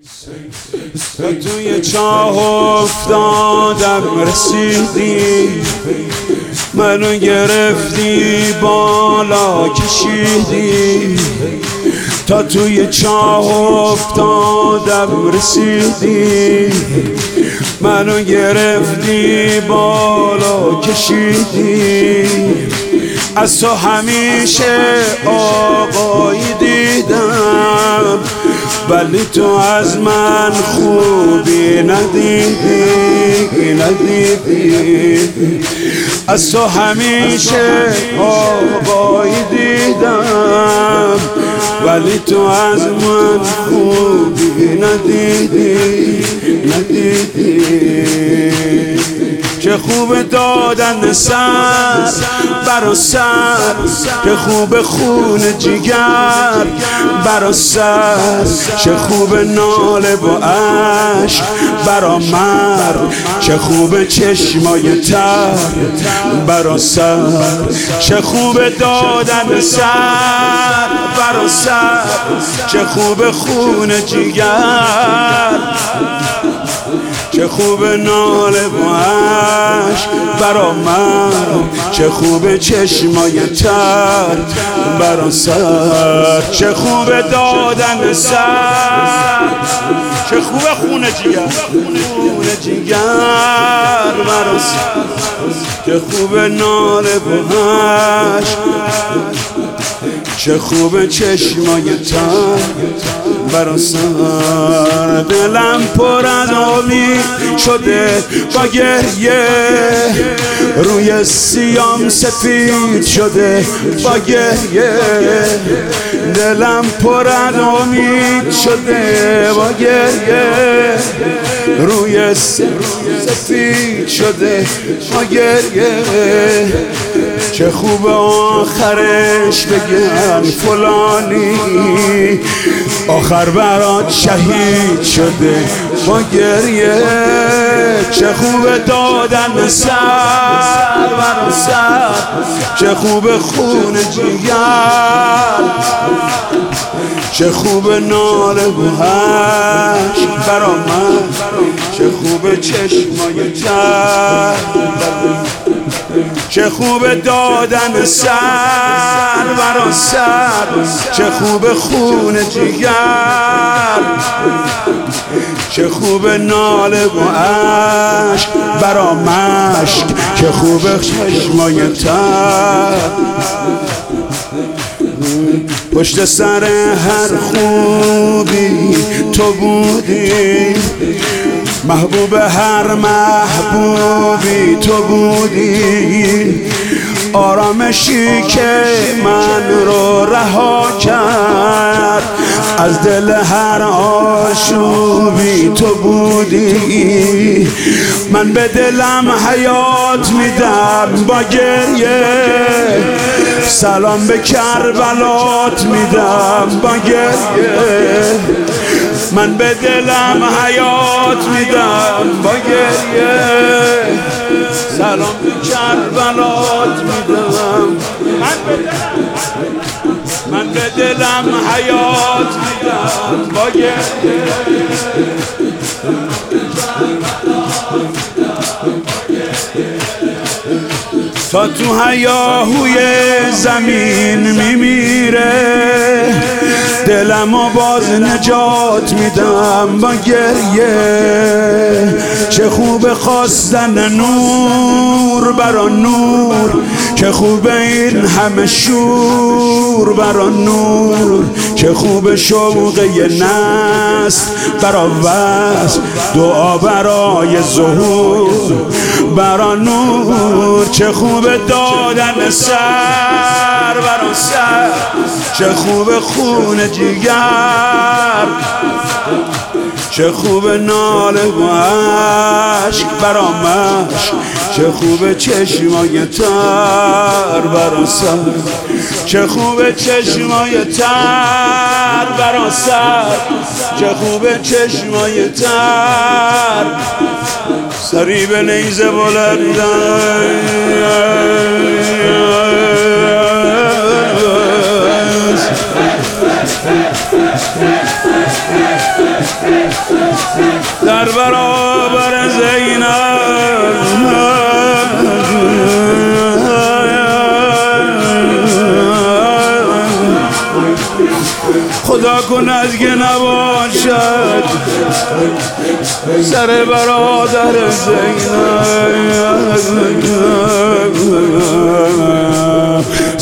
تو توی چاه افتادم رسیدی، منو گرفتی بالا کشیدی. تا توی چاه افتادم رسیدی، منو گرفتی بالا کشیدی. از تو همیشه آقایی دیدم، ولی تو از من خوبی ندیدی. از تو همیشه آقایی دیدم، ولی تو از من خوبی ندیدی. چه خوب دادن سر برا سر، چه خوب خون جگر برا سر، چه خوب ناله و عشق برا مرد، چه خوب چشمای تر برا سر. چه خوب دادن سر برا سر، چه خوب خون جگر، چه خوب ناله و عشق برا من، چه خوب چشمای تر برا سر. چه خوب دادن سر، چه خوب خون جگر برا سر، چه خوب ناله و عشق، چه خوب چشمای تر برا سر. دلم پر از امید شده با گریه، روی سیام سفید شده با گریه. دلم پر از امید شده با گریه، روی سفید شده با گریه. چه خوب آخرش بگن فلانی آخر برات شهید شده با گریه. چه خوب دادن سر برا سر، چه خوب خون جگر، چه خوب ناله و عشق برا من، چه خوب چشمای تر، چه خوب دادن سر برا سر، چه خوب خون جگر، چه خوب ناله و عشق برا مشک، چه خوب چشمای تر. پشت سر هر خوبی تو بودی، محبوب هر محبوبی تو بودی. آرامشی که من رو رها کرد، از دل هر آشوبی تو بودی. من به دلم حیات میدم با گریه، سلام به کربلات میدم با گریه. من به دلم حیات میدم با گریه، سلام به کربلات میدم. من به دلم حیات میدم با گریه. تا تو هیاهوی زمین میمیره، دلمو باز نجات میدم با گریه. چه خوب خواستن نور برا نور، چه خوب این همه شور برا نور، چه خوب شوق نسل برا وصل، دعا برای ظهور برا نور. چه خوب دادن سر برا سر، چه خوب خون جگر، چه خوب ناله و عشق برا مشک، چه خوب چشمای تر برا سر، چه خوب چشمای تر برا سر، چه خوب چشمای تر. سری به نیزه بلندن در برابر زینب خدا کن از که نباشد سر برادر زینب.